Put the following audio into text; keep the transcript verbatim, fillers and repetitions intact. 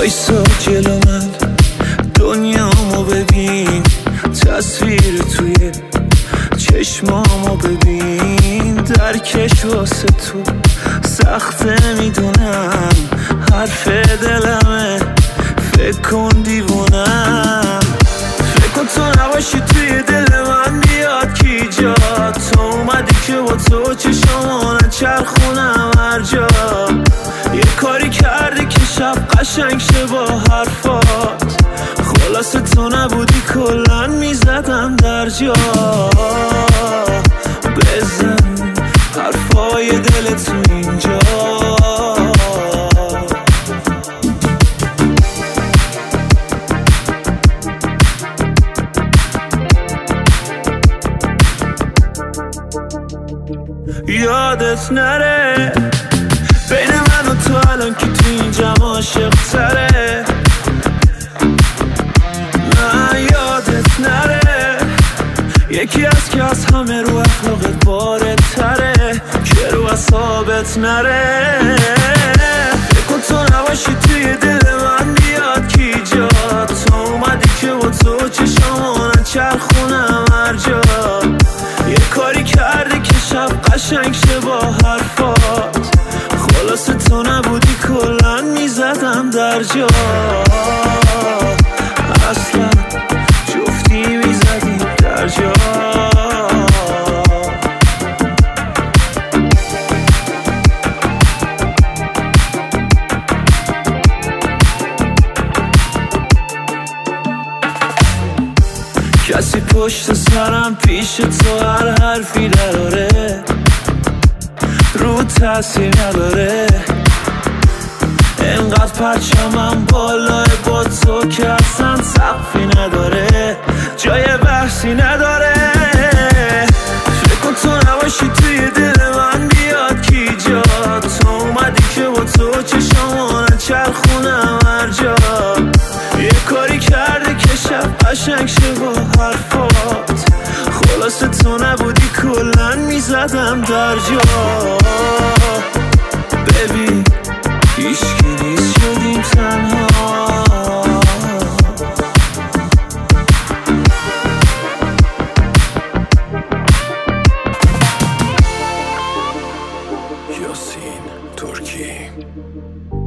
وایسا جلو من، دنیامو ببین، تصویر توی چشمامو ببین. درکش واسه تو سخته میدونم، حرف دلمه، فکر کن دیوونم. فکر کن تو نباشی توی دل من بیاد کی جا. تو اومدی که با تو چشامو نچرخونم هر جا. یه کاری کردی که شب قشنگ شه با حرفات. خلاصه تو نبودی کلن میزدم در جا. بزن حرفای دل تو اینجا. یادت نره بین من و تو الان که تو این جمع عاشق تره. نه یادت نره یکی از که از همه رو اخلاقت بارد تره، که رو اصابت نره. فکر کن تو نباشی توی دل من بیاد کی جا. تو اومدی که با تو چشامو نچرخونم هر جا. یه کاری کردی که شب قشنگ شه با حرفات. خلاصه تو نبودی کلن میزدم در جا. اصلا جفتی میزدیم در جا. کسی پشت سرم پیش تو هر حرفی نداره، رو تاثیر نداره. انقدر پرچمم بالای با تو که اصلا سقفی نداره، جای بحثی نداره. فکر کن تو نباشی توی دل من بیاد کی جا. تو اومدی که با تو چشامو نچرخونم هر جا. یه کاری کرده که شب قشنگ شه با حرفات. خلاصه تو نبودی کلن میزدم در جا. ببین هیچکی نیست شدیم تنها. یاسین ترکی.